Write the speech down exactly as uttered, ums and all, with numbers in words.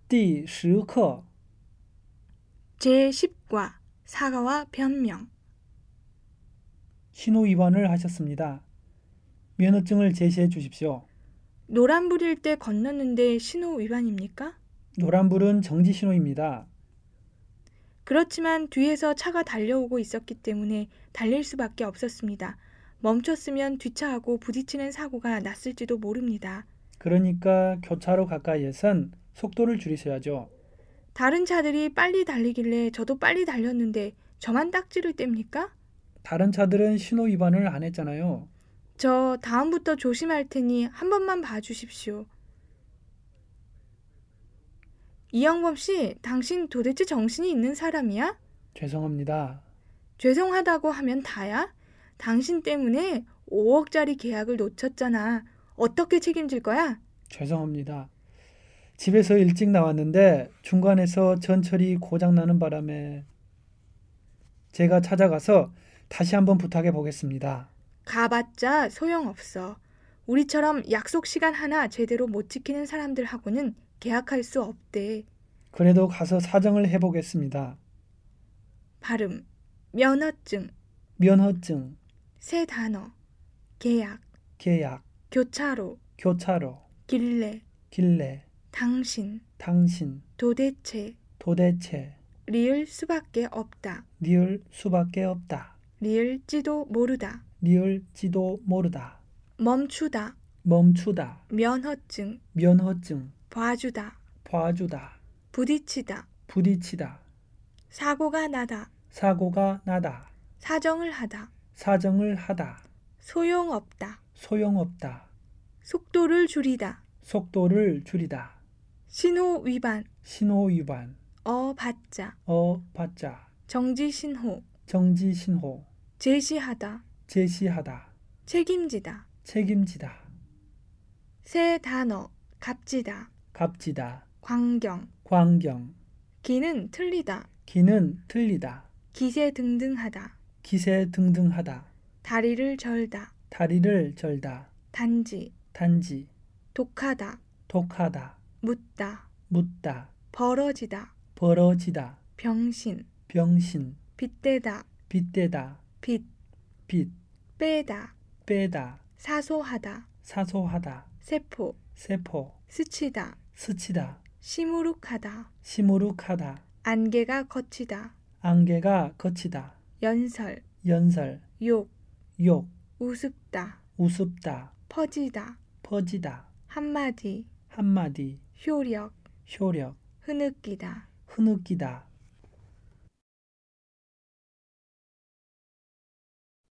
第十课 제십 과 사과와 변명. 신호 위반을 하셨습니다. 면허증을 제시해 주십시오. 노란불일 때 건넜는데 신호 위반입니까? 노란불은 정지 신호입니다. 그렇지만 뒤에서 차가 달려오고 있었기 때문에 달릴 수밖에 없었습니다. 멈췄으면 뒷차하고 부딪히는 사고가 났을지도 모릅니다. 그러니까 교차로 가까이에선 속도를 줄이셔야죠. 다른 차들이 빨리 달리길래 저도 빨리 달렸는데 저만 딱지를 뗍니까? 다른 차들은 신호 위반을 안 했잖아요. 저 다음부터 조심할 테니 한 번만 봐주십시오. 이영범 씨, 당신 도대체 정신이 있는 사람이야? 죄송합니다. 죄송하다고 하면 다야? 당신 때문에 오억짜리 계약을 놓쳤잖아. 어떻게 책임질 거야? 죄송합니다. 집에서 일찍 나왔는데 중간에서 전철이 고장나는 바람에 제가 찾아가서 다시 한번 부탁해 보겠습니다. 가봤자 소용없어. 우리처럼 약속 시간 하나 제대로 못 지키는 사람들하고는 계약할 수 없대. 그래도 가서 사정을 해보겠습니다. 발음, 면허증, 면허증, 세 단어, 계약, 계약, 교차로, 교차로, 길래, 길래, 당신, 당신, 도대체, 도대체, 리을 수밖에 없다. 리을 수밖에 없다. 리을지도 모르다. 리을지도 모르다. 멈추다, 멈추다. 면허증, 면허증, 봐주다, 봐주다. 부딪히다, 부딪히다. 사고가 나다, 사고가 나다. 사정을 하다, 사정을 하다. 소용없다, 소용없다. 속도를 줄이다, 속도를 줄이다. 신호 위반, 신호 위반. 어 받자, 어 받자. 정지 신호, 정지 신호. 제시하다, 제시하다. 책임지다, 책임지다. 세 단어, 값지다, 값지다. 광경, 광경. 기는 틀리다, 기는 틀리다. 기세 등등하다, 기세 등등하다. 다리를 절다, 다리를 절다. 단지, 단지. 독하다, 독하다. 묻다, 묻다. 벌어지다, 벌어지다. 병신, 병신. 빗대다, 빗대다. 빗, 빗. 빼다, 빼다. 사소하다, 사소하다. 세포, 세포. 스치다, 스치다. 시무룩하다, 시무룩하다. 안개가 거치다, 안개가 거치다. 연설, 연설. 욕, 욕. 우습다, 우습다. 퍼지다, 퍼지다. 한마디, 한마디. 효력, 효력. 흐느끼다, 흐느끼다.